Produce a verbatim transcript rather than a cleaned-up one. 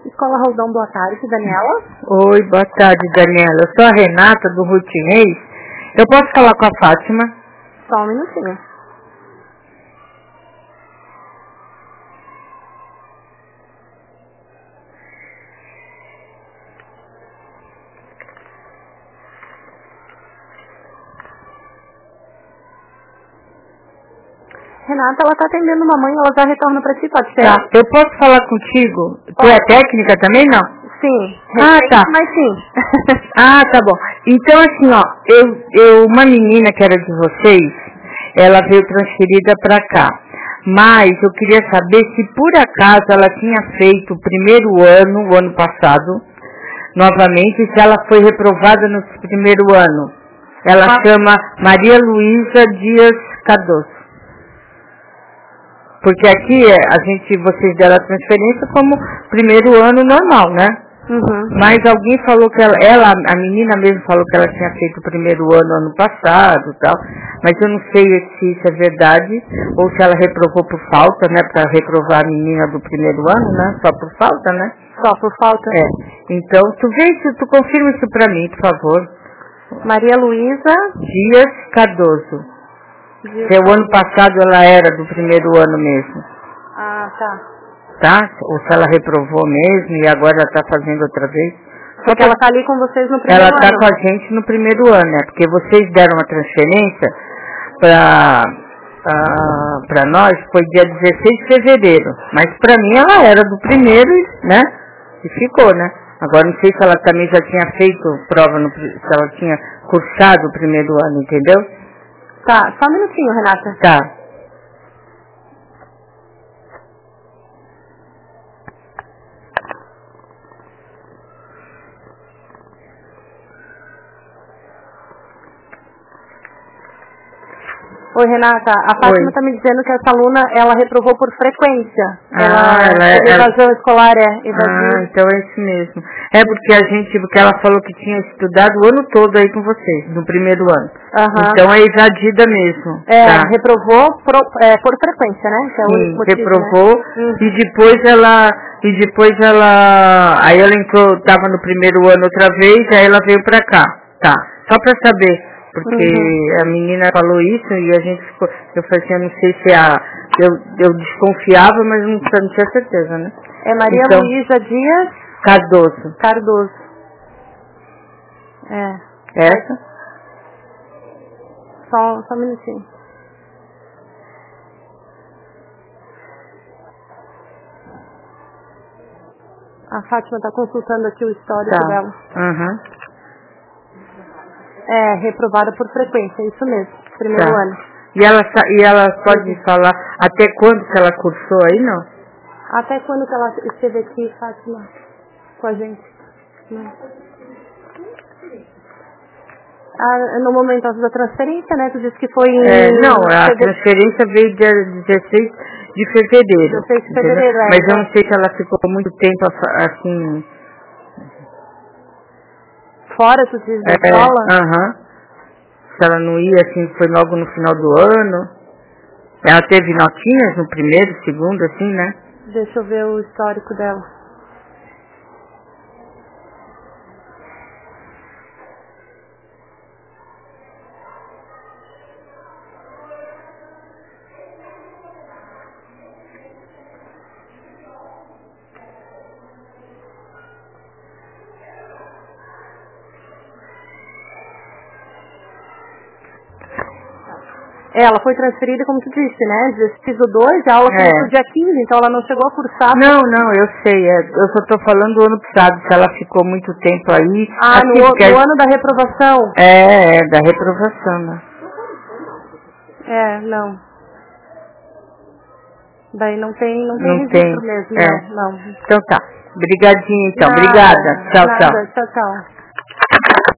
Escola Roldão, boa tarde, Daniela. Oi, boa tarde, Daniela. Eu sou a Renata, do Rutinês. Eu posso falar com a Fátima? Só um minutinho. Renata, ela tá atendendo mamãe, ela já retorna pra ti, pode ser? Tá, eu posso falar contigo? Tu é técnica também, não? Sim. Ah, tá. Mas sim. Ah, tá bom. Então, assim, ó, eu, eu, uma menina que era de vocês, ela veio transferida pra cá. Mas eu queria saber se por acaso ela tinha feito o primeiro ano, o ano passado, novamente, se ela foi reprovada no primeiro ano. Ela ah. chama Maria Luísa Dias Cardoso. Porque aqui a gente, vocês deram a transferência como primeiro ano normal, né? Uhum. Mas alguém falou que ela, ela, a menina mesmo falou que ela tinha feito o primeiro ano ano passado e tal. Mas eu não sei se isso é verdade ou se ela reprovou por falta, né? Para reprovar a menina do primeiro ano, né? Só por falta, né? Só por falta? É. Então, tu vê isso, tu confirma isso pra mim, por favor. Maria Luísa Dias Cardoso. Se o ano passado ela era do primeiro ano mesmo. Ah, tá. Tá? Ou se ela reprovou mesmo e agora ela tá fazendo outra vez. Só que ela tá ali com vocês no primeiro ela ano. Ela tá com a gente no primeiro ano, né? Porque vocês deram uma transferência pra, pra, pra nós, foi dia dezesseis de fevereiro. Mas pra mim ela era do primeiro, né? E ficou, né? Agora não sei se ela também já tinha feito prova, no, se ela tinha cursado o primeiro ano, entendeu? Tá, só um minutinho, Renata. Tá. Oi, Renata, a Fátima está me dizendo que essa aluna, ela reprovou por frequência. Ah, ela, ela é... Evasão ela... escolar, é. Evasão. Ah, então é isso mesmo. É porque a gente, porque ela falou que tinha estudado o ano todo aí com vocês, no primeiro ano. Uhum. Então é evadida mesmo. É, tá? reprovou por, é, por frequência, né? Que é o Sim, motivo, reprovou, né? Uhum. e depois ela, e depois ela, aí ela entrou, tava no primeiro ano outra vez, aí ela veio pra cá. Tá, só pra saber. Porque uhum. a menina falou isso e a gente ficou, eu falei assim, eu não sei se a, eu, eu desconfiava, mas não, não tinha certeza, né? É Maria então, Luísa Dias Cardoso. Cardoso. É. Essa? Só, só um minutinho. A Fátima está consultando aqui o histórico tá. dela. Uhum. É, reprovada por frequência, isso mesmo, primeiro tá. ano. E ela, e ela pode falar até quando que ela cursou aí, não? Até quando que ela esteve aqui, Fátima, com a gente? Não. Ah, no momento da transferência, né, tu disse que foi em... É, não, a Fede... transferência veio dia dezesseis de fevereiro. dezesseis de fevereiro, é. Mas eu não sei se ela ficou muito tempo, assim... Fora, tu diz, da é, escola? Aham. Uh-huh. Se ela não ia, assim, foi logo no final do ano. Ela teve notinhas no primeiro, segundo, assim, né? Deixa eu ver o histórico dela. Ela foi transferida, como tu disse, né? dezesseis do dois, a aula é. começou dia quinze, então ela não chegou a cursar. Não, não, eu sei. É, eu só tô falando do ano passado, se ela ficou muito tempo aí. Ah, assim, no, porque... no ano da reprovação? É, é, da reprovação, né? É, não. Daí não tem, não tem não registro tem. mesmo, É. não, não. Então tá. Obrigadinha, então. Nada, Obrigada. Tchau, nada. tchau. Tchau, tchau.